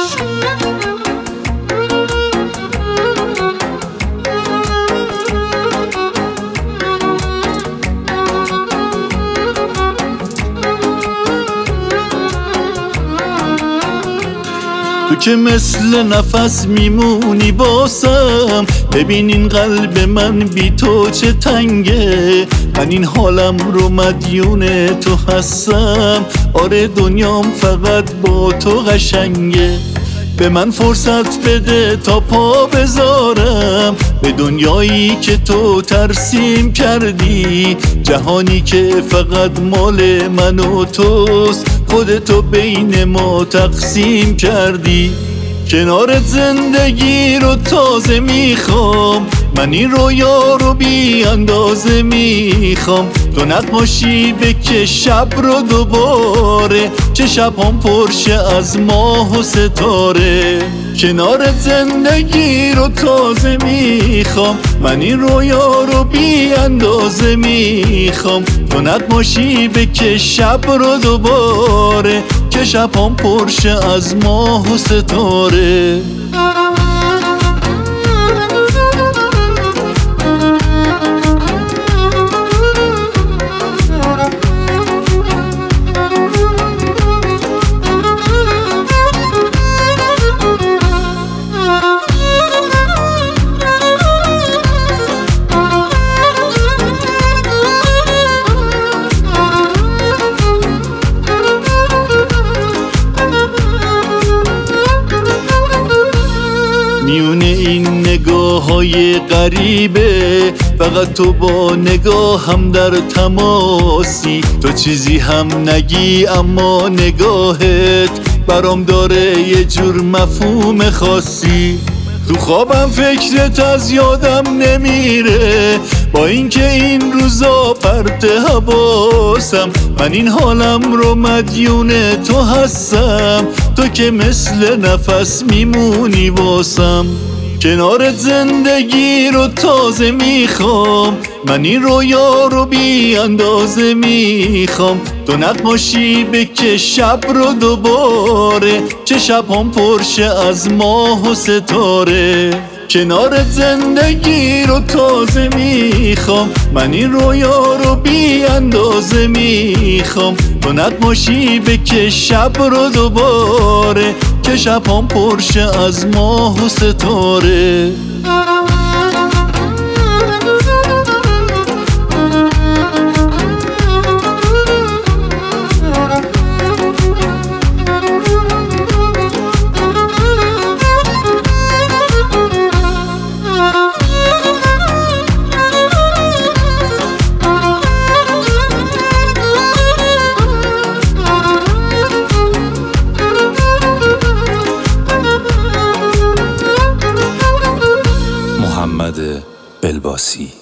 تو که مثل نفس میمونی واسم، ببین این قلب من بی تو چه تنگه. من این حالم رو مدیون تو هستم، آره دنیام فقط با تو قشنگه. به من فرصت بده تا پا بذارم به دنیایی که تو ترسیم کردی، جهانی که فقط مال من و توست، خودتو بین ما تقسیم کردی. کنارت زندگی رو تازه میخوام، من این رویا رو بی اندازه میخوام. تو نقاشی بکش شب رو دوباره، چه شبام پرشه از ماه و ستاره. کنارت زندگی رو تازه میخوام، من این رویا رو بی اندازه میخوام. تو نقاشی بکش شب رو دوباره، چه شبام پرشه از ماه و ستاره. میونه این نگاه های غریبه، فقط تو با نگاه هم در تماسی. تو چیزی هم نگی اما نگاهت برام داره یه جور مفهوم خاصی. تو خوابم فکرت از یادم نمیره، با اینکه این روزا پرت حواسم. من این حالم رو مدیون تو هستم، تو که مثل نفس میمونی واسم. کنارت زندگی رو تازه میخوام، من این رویا رو بی اندازه میخوام. تو نقاشی بکش شب رو دوباره، چه شبام پرشه از ماه و ستاره. کنارت زندگی رو تازه میخوام، من این رویا رو بی اندازه میخوام. تو نقاشی بکش شب رو دوباره، که شبام پرشه از ماه و ستاره. محمد بلباسی.